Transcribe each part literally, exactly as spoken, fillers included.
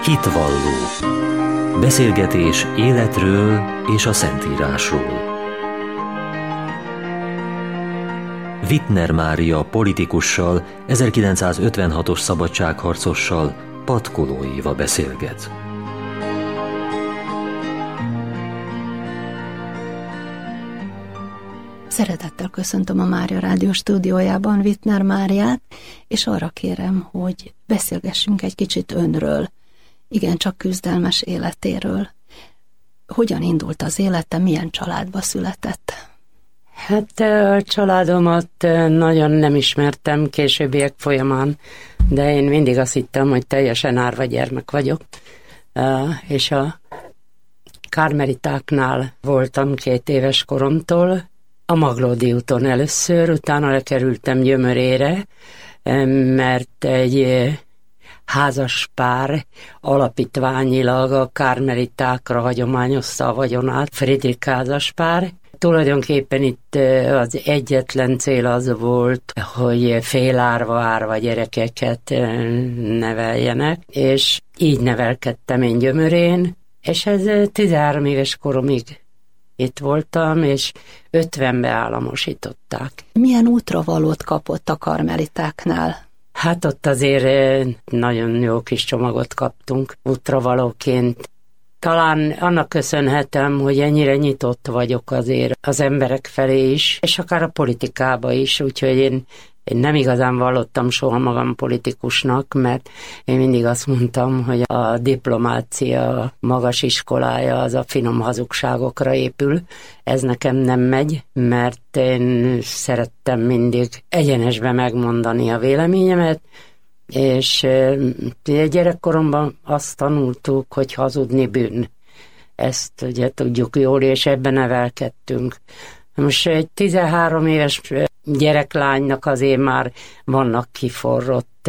Hitvalló. Beszélgetés életről és a Szentírásról. Wittner Mária politikussal, ezerkilencszázötvenhatos szabadságharcossal, Patkoló Éva beszélget. Szeretettel köszöntöm a Mária Rádió stúdiójában Wittner Máriát, és arra kérem, hogy beszélgessünk egy kicsit önről, igencsak küzdelmes életéről. Hogyan indult az élete, milyen családba született? Hát a családomat nagyon nem ismertem későbbiek folyamán, de én mindig azt hittem, hogy teljesen árva gyermek vagyok, és a karmelitáknál voltam két éves koromtól, a Maglódi úton először, utána lekerültem Gyömörére, mert egy házas pár alapítványilag a karmelitákra hagyományozta a vagyonát, Friedrich házas pár. Tulajdonképpen itt az egyetlen cél az volt, hogy félárva árva gyerekeket neveljenek, és így nevelkedtem én Gyömörén, és ez tizenhárom éves koromig itt voltam, és ötvenbe államosították. Milyen útravalót kapott a karmelitáknál? Hát ott azért nagyon jó kis csomagot kaptunk útravalóként. Talán annak köszönhetem, hogy ennyire nyitott vagyok azért az emberek felé is, és akár a politikába is, úgyhogy én, én nem igazán vallottam soha magam politikusnak, mert én mindig azt mondtam, hogy a diplomácia magas iskolája az a finom hazugságokra épül. Ez nekem nem megy, mert én szerettem mindig egyenesbe megmondani a véleményemet, és gyerekkoromban azt tanultuk, hogy hazudni bűn. Ezt ugye tudjuk jól, és ebben nevelkedtünk. Most egy tizenhárom éves gyereklánynak azért már vannak kiforrott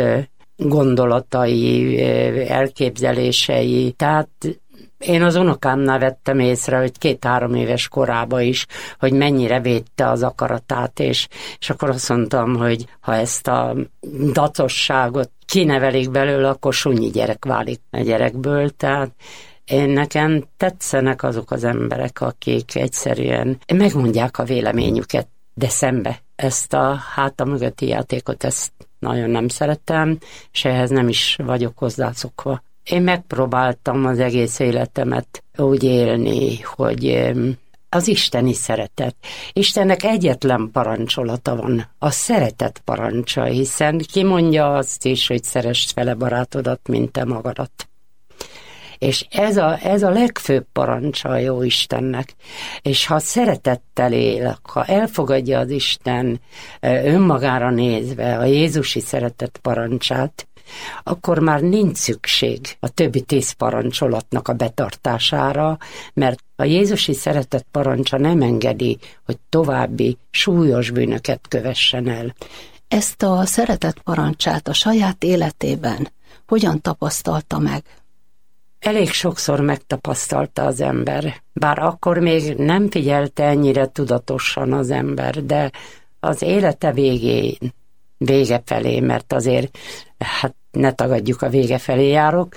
gondolatai, elképzelései. Tehát én az unokámnál vettem észre, hogy két-három éves korában is, hogy mennyire védte az akaratát, és, és akkor azt mondtam, hogy ha ezt a dacosságot kinevelik belőle, akkor sunyi gyerek válik a gyerekből. Tehát én nekem tetszenek azok az emberek, akik egyszerűen megmondják a véleményüket, de szembe. Ezt a háta mögötti játékot, ezt nagyon nem szeretem, és ehhez nem is vagyok hozzászokva. Én megpróbáltam az egész életemet úgy élni, hogy az isteni szeretet. Istennek egyetlen parancsolata van, a szeretet parancsa, hiszen kimondja azt is, hogy szeresd fele barátodat, mint te magadat. És ez a, ez a legfőbb parancsa a jó Istennek. És ha szeretettel él, ha elfogadja az Isten önmagára nézve a jézusi szeretet parancsát, akkor már nincs szükség a többi tíz parancsolatnak a betartására, mert a jézusi szeretet parancsa nem engedi, hogy további súlyos bűnöket kövessen el. Ezt a szeretet parancsát a saját életében hogyan tapasztalta meg? Elég sokszor megtapasztalta az ember, bár akkor még nem figyelte ennyire tudatosan az ember, de az élete végén, vége felé, mert azért, hát ne tagadjuk, a vége felé járok,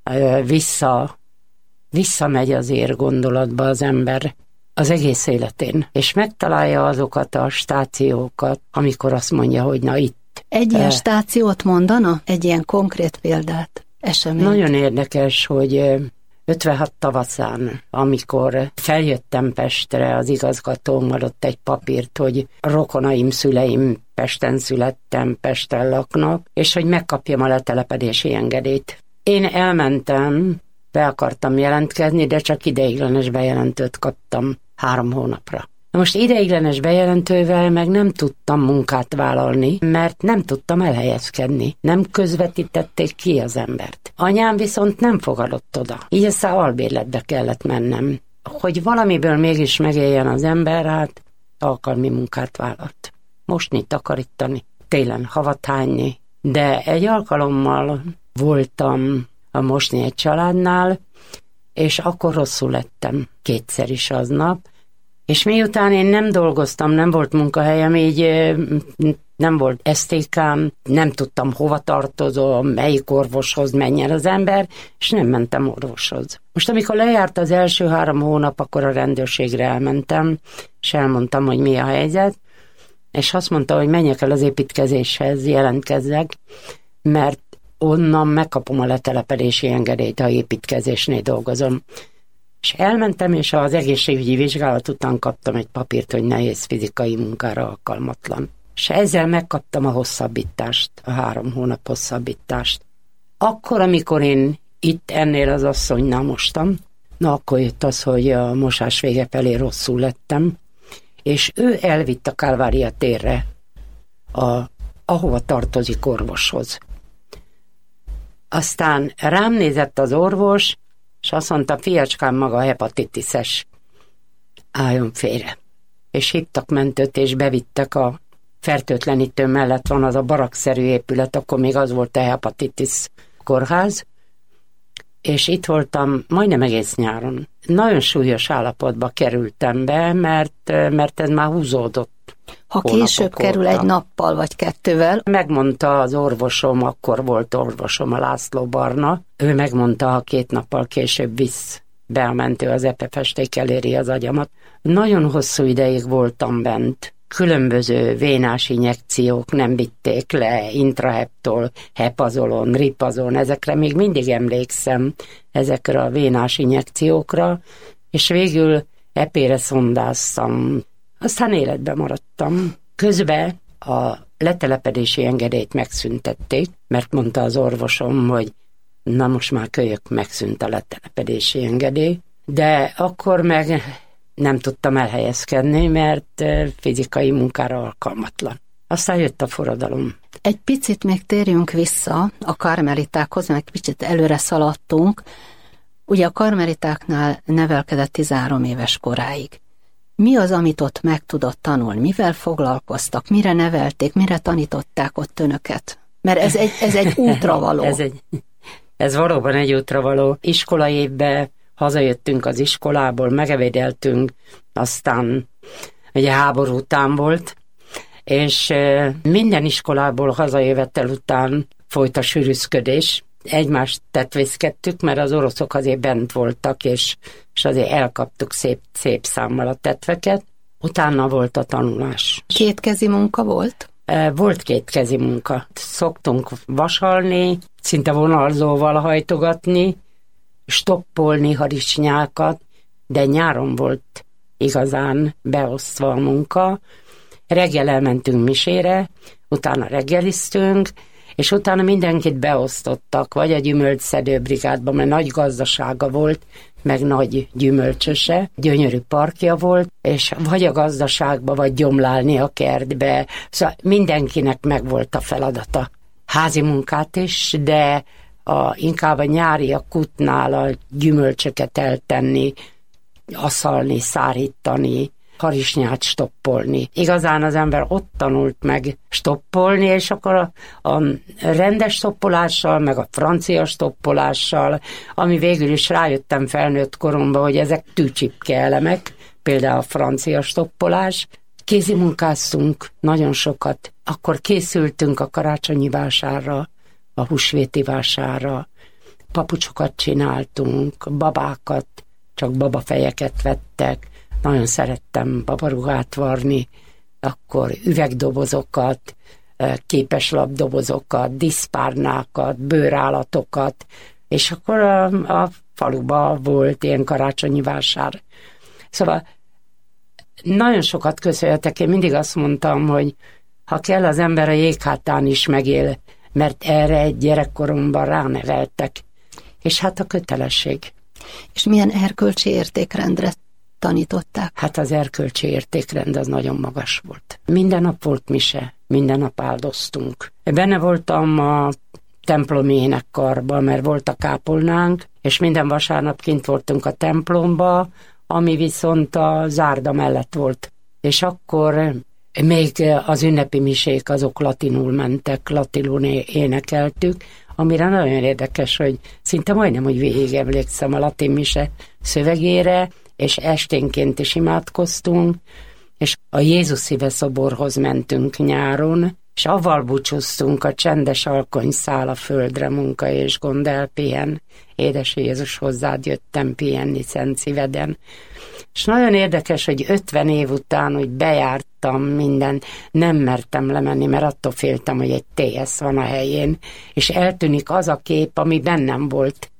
vissza, visszamegy azért gondolatba az ember az egész életén, és megtalálja azokat a stációkat, amikor azt mondja, hogy na itt. Egy ilyen stációt mondana? Egy ilyen konkrét példát? Eseményt. Nagyon érdekes, hogy ötvenhat tavaszán, amikor feljöttem Pestre, az igazgatóm adott egy papírt, hogy rokonaim, szüleim Pesten születtem, Pesten laknak, és hogy megkapjam a letelepedési engedélyt. Én elmentem, be akartam jelentkezni, de csak ideiglenes bejelentőt kaptam három hónapra. Most ideiglenes bejelentővel meg nem tudtam munkát vállalni, mert nem tudtam elhelyezkedni. Nem közvetítették ki az embert. Anyám viszont nem fogadott oda. Így aztán albérletbe kellett mennem. Hogy valamiből mégis megéljen az ember, hát alkalmi munkát vállalt. Mosni, takarítani, télen havat hányni. De egy alkalommal voltam a mosni egy családnál, és akkor rosszul lettem kétszer is aznap, és miután én nem dolgoztam, nem volt munkahelyem, így nem volt es té kám, nem tudtam hova tartozom, melyik orvoshoz menjen az ember, és nem mentem orvoshoz. Most amikor lejárt az első három hónap, akkor a rendőrségre elmentem, és elmondtam, hogy mi a helyzet, és azt mondta, hogy menjek el az építkezéshez, jelentkezzek, mert onnan megkapom a letelepedési engedélyt, ha építkezésnél dolgozom. És elmentem, és az egészségügyi vizsgálat után kaptam egy papírt, hogy nehéz fizikai munkára alkalmatlan. És ezzel megkaptam a hosszabbítást, a három hónap hosszabbítást. Akkor, amikor én itt ennél az asszonynál mostam, na akkor jött az, hogy a mosás vége felé rosszul lettem, és ő elvitt a Kálvária térre, a, ahova tartozik orvoshoz. Aztán rám nézett az orvos, és azt mondta, fiacskám, maga hepatitiszes, álljon félre. És hívtak mentőt, és bevittek a fertőtlenítő mellett van az a barakszerű épület, akkor még az volt a hepatitis kórház, és itt voltam majdnem egész nyáron. Nagyon súlyos állapotba kerültem be, mert, mert ez már húzódott. Ha később kerül egy nappal vagy kettővel. Megmondta az orvosom, akkor volt orvosom, a László Barna, ő megmondta, ha két nappal később visz be a mentő, az epefesték eléri az agyamat. Nagyon hosszú ideig voltam bent. Különböző vénás injekciók nem vitték le, intraheptol, hepazolon, ripazon, ezekre még mindig emlékszem, ezekre a vénás injekciókra, és végül epére szondáztam. Aztán életben maradtam. Közben a letelepedési engedélyt megszüntették, mert mondta az orvosom, hogy na most már kölyök, megszűnt a letelepedési engedély, de akkor meg nem tudtam elhelyezkedni, mert fizikai munkára alkalmatlan. Aztán jött a forradalom. Egy picit még térjünk vissza a karmelitákhoz, meg picit előre szaladtunk. Ugye a karmelitáknál nevelkedett tizenhárom éves koráig. Mi az, amit ott meg tudott tanulni? Mivel foglalkoztak? Mire nevelték? Mire tanították ott önöket? Mert ez egy, ez egy útravaló. ez, egy, ez valóban egy útravaló. Iskolai évben hazajöttünk az iskolából, megevédeltünk, aztán ugye háború után volt, és minden iskolából hazajövettel után folyt a sűrűzködés. Egymást tetvészkedtük, mert az oroszok azért bent voltak, és, és azért elkaptuk szép, szép számmal a tetveket. Utána volt a tanulás. Kétkezi munka volt? Volt kétkezi munka. Szoktunk vasalni, szinte vonalzóval hajtogatni, stoppolni harisnyákat, de nyáron volt igazán beosztva a munka. Reggel elmentünk misére, utána reggeliztünk, és utána mindenkit beosztottak, vagy a gyümölcsszedő brigádba, mert nagy gazdasága volt, meg nagy gyümölcsöse, gyönyörű parkja volt, és vagy a gazdaságba, vagy gyomlálni a kertbe. Szóval mindenkinek megvolt a feladata. Házi munkát is, de a, inkább a nyári a kutnál a gyümölcsöket eltenni, aszalni, szárítani, harisnyát stoppolni. Igazán az ember ott tanult meg stoppolni, és akkor a, a rendes stoppolással, meg a francia stoppolással, ami végül is rájöttem felnőtt koromban, hogy ezek tűcsipke elemek, például a francia stoppolás. Kézimunkáztunk nagyon sokat. Akkor készültünk a karácsonyi vásárra, a húsvéti vásárra, papucsokat csináltunk, babákat, csak babafejeket vettek, nagyon szerettem babaruhát varni, akkor üvegdobozokat, képeslapdobozokat, diszpárnákat, bőrállatokat, és akkor a, a faluban volt ilyen karácsonyi vásár. Szóval nagyon sokat köszönhetek, én mindig azt mondtam, hogy ha kell, az ember a jéghátán is megél, mert erre egy gyerekkoromban ráneveltek. És hát a kötelesség. És milyen erkölcsi értékrendre tanították? Hát az erkölcsi értékrend az nagyon magas volt. Minden nap volt mise, minden nap áldoztunk. Benne voltam a templomi énekkarba, mert volt a kápolnánk, és minden vasárnap kint voltunk a templomba, ami viszont a zárda mellett volt. És akkor még az ünnepi misék azok latinul mentek, latinul énekeltük, amire nagyon érdekes, hogy szinte majdnem, hogy végig emlékszem a latin mise szövegére, és esténként is imádkoztunk, és a Jézus szíve szoborhoz mentünk nyáron, és avval búcsúztunk a csendes alkony száll a földre, munka és gond elpihen, édes Jézus, hozzád jöttem pihenni szent szíveden. És nagyon érdekes, hogy ötven év után, hogy bejártam minden, nem mertem lemenni, mert attól féltem, hogy egy té es van a helyén, és eltűnik az a kép, ami bennem volt.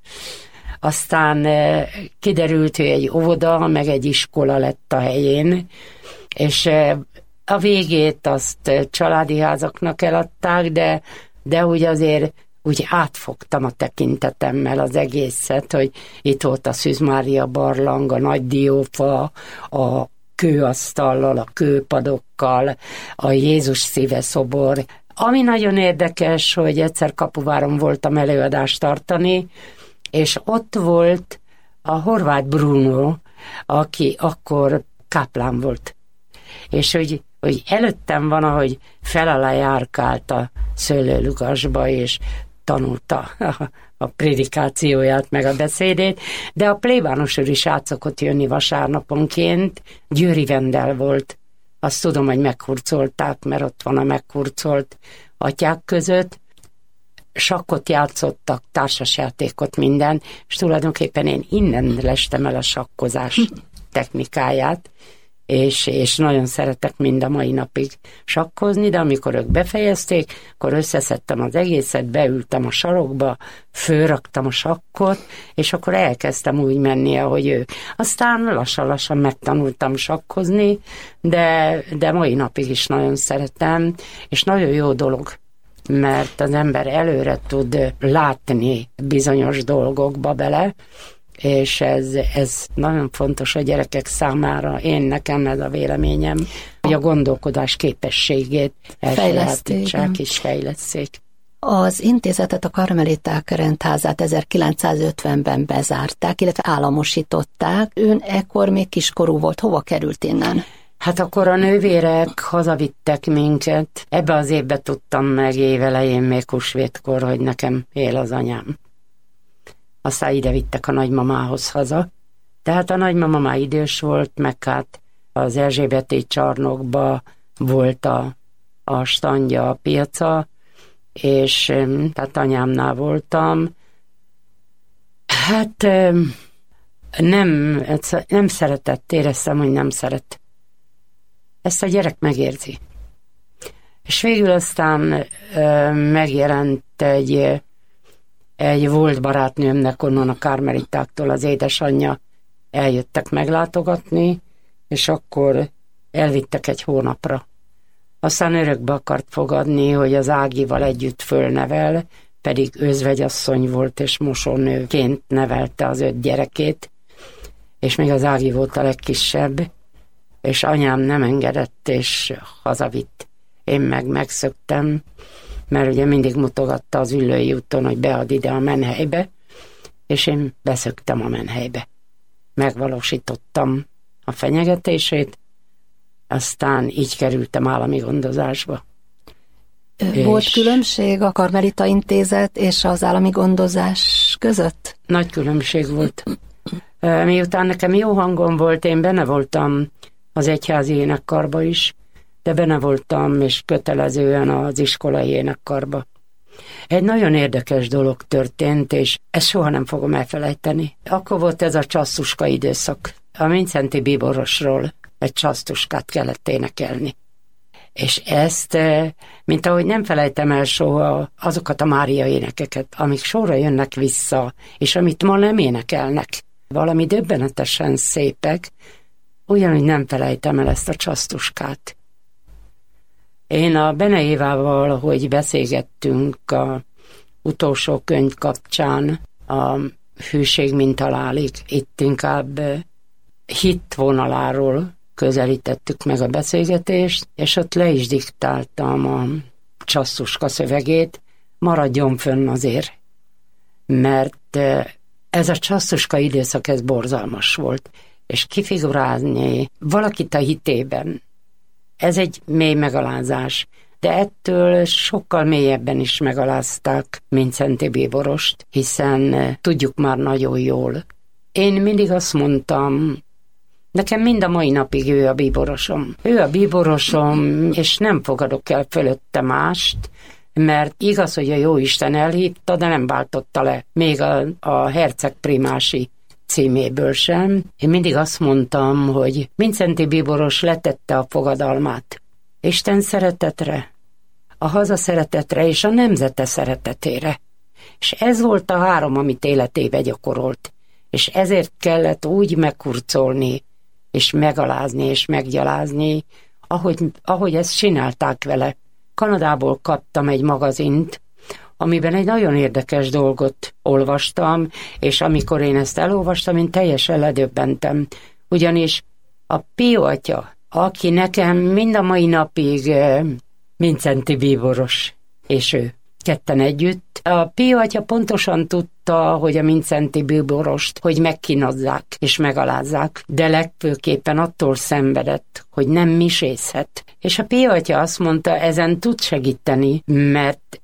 Aztán kiderült, hogy egy óvoda, meg egy iskola lett a helyén, és a végét azt családi házaknak eladták, de, de úgy azért úgy átfogtam a tekintetemmel az egészet, hogy itt volt a Szűz Mária barlang, a nagy diófa, a kőasztallal, a kőpadokkal, a Jézus szíve szobor. Ami nagyon érdekes, hogy egyszer Kapuváron voltam előadást tartani, és ott volt a Horváth Bruno, aki akkor káplán volt. És hogy, hogy előttem van, ahogy fel alá járkált a szőlőlugasba, és tanulta a, a prédikációját, meg a beszédét, de a plébános úr is át szokott jönni vasárnaponként, Győri Vendel volt. Azt tudom, hogy meghurcolták, mert ott van a meghurcolt atyák között. Sakkot játszottak, társasjátékot, minden, és tulajdonképpen én innen lestem el a sakkozás technikáját, és, és nagyon szeretek mind a mai napig sakkozni, de amikor ők befejezték, akkor összeszedtem az egészet, beültem a sarokba, fölraktam a sakkot, és akkor elkezdtem úgy menni, ahogy ők. Aztán lassan-lassan megtanultam sakkozni, de, de mai napig is nagyon szeretem, és nagyon jó dolog, mert az ember előre tud látni bizonyos dolgokba bele, és ez, ez nagyon fontos a gyerekek számára. Én nekem ez a véleményem, hogy a gondolkodás képességét elsajátítsák és fejlesszék. Az intézetet, a Karmeliták rendházát ezerkilencszázötvenben bezárták, illetve államosították. Ön ekkor még kiskorú volt. Hova került innen? Hát akkor a nővérek hazavittek minket. Ebbe az évbe tudtam meg évelején még húsvétkor, hogy nekem él az anyám. Aztán ide vittek a nagymamához haza. Tehát a nagymama már idős volt, meg hát az Erzsébeti csarnokba volt a, a standja, a piaca, és tehát anyámnál voltam. Hát nem, nem szeretett, éreztem, hogy nem szeret. Ezt a gyerek megérzi. És végül aztán ö, megjelent egy, egy volt barátnőmnek onnan a Karmelitáktól az édesanyja, eljöttek meglátogatni, és akkor elvittek egy hónapra. Aztán örökbe akart fogadni, hogy az Ágival együtt fölnevel, pedig özvegyasszony volt, és mosónőként nevelte az öt gyerekét, és még az Ági volt a legkisebb, és anyám nem engedett, és hazavitt. Én meg megszöktem, mert ugye mindig mutogatta az Üllői úton, hogy bead ide a menhelybe, és én beszöktem a menhelybe. Megvalósítottam a fenyegetését, aztán így kerültem állami gondozásba. Volt és különbség a Karmelita Intézet és az állami gondozás között? Nagy különbség volt. Miután nekem jó hangom volt, én benne voltam az egyházi énekkarba is, de benne voltam, és kötelezően az iskolai énekkarba. Egy nagyon érdekes dolog történt, és ezt soha nem fogom elfelejteni. Akkor volt ez a csassztuska időszak. A Mindszenty bíborosról egy csassztuskát kellett énekelni. És ezt, mint ahogy nem felejtem el soha azokat a Mária énekeket, amik sorra jönnek vissza, és amit ma nem énekelnek, valami döbbenetesen szépek, ugyanúgy nem felejtem el ezt a csassztuskát. Én a Bene Évával, hogy beszélgettünk a utolsó könyv kapcsán, a Hűség mint halálig, itt inkább hit vonaláról közelítettük meg a beszélgetést, és ott le is diktáltam a csassztuska szövegét, maradjon fönn azért, mert ez a csassztuska időszak, ez borzalmas volt, és kifigurálni valakit a hitében, ez egy mély megalázás, de ettől sokkal mélyebben is megalázták Mindszenty bíborost, hiszen tudjuk már nagyon jól. Én mindig azt mondtam, Nekem mind a mai napig ő a bíborosom. Ő a bíborosom, és nem fogadok el fölötte mást, mert igaz, hogy a Jóisten elhívta, de nem váltotta le még a, a herceg primási címéből sem. Én mindig azt mondtam, hogy Mindszenty bíboros letette a fogadalmát Isten szeretetre, a haza szeretetre és a nemzete szeretetére. És ez volt a három, amit életébe gyakorolt. És ezért kellett úgy meghurcolni, és megalázni, és meggyalázni, ahogy, ahogy ezt csinálták vele. Kanadából kaptam egy magazint, amiben egy nagyon érdekes dolgot olvastam, és amikor én ezt elolvastam, én teljesen ledöbbentem. Ugyanis a Pio atya, aki nekem mind a mai napig Mindszenty bíboros, és ő ketten együtt. A Pio atya pontosan tudta, hogy a Mindszenty bíborost, hogy megkínozzák és megalázzák, de legfőképpen attól szenvedett, hogy nem misészhet. És a Pio atya azt mondta, ezen tud segíteni, mert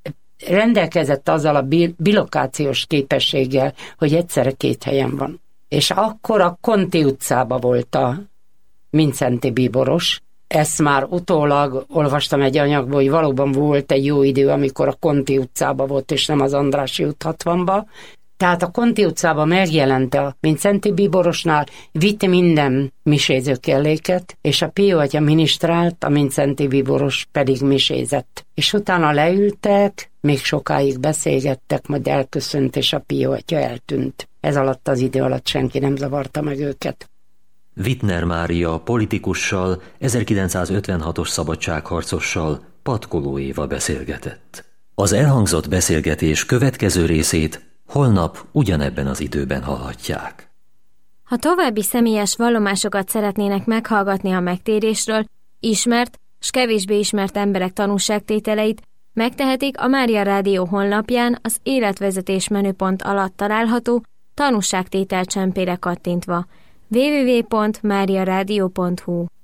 rendelkezett azzal a bilokációs képességgel, hogy egyszerre két helyen van. És akkor a Conti utcába volt a Mindszenty bíboros. Ezt már utólag olvastam egy anyagból, hogy valóban volt egy jó idő, amikor a Conti utcába volt, és nem az Andrássy út hatvanba. Tehát a Conti utcában megjelent a Mindszenty bíborosnál, vitt minden miséző kelléket, és a Pio atya minisztrált, a Mindszenty bíboros pedig misézett. És utána leültek, még sokáig beszélgettek, majd elköszönt, és a Pio atya eltűnt. Ez alatt az idő alatt senki nem zavarta meg őket. Wittner Mária politikussal, ezerkilencszázötvenhatos szabadságharcossal, Patkoló Éva beszélgetett. Az elhangzott beszélgetés következő részét holnap ugyanebben az időben hallhatják. Ha további személyes vallomásokat szeretnének meghallgatni a megtérésről, ismert s kevésbé ismert emberek tanúságtételeit, megtehetik a Mária Rádió honlapján az életvezetés menüpont alatt található tanúságtétel csempére kattintva. double-u double-u double-u pont mária rádió pont hu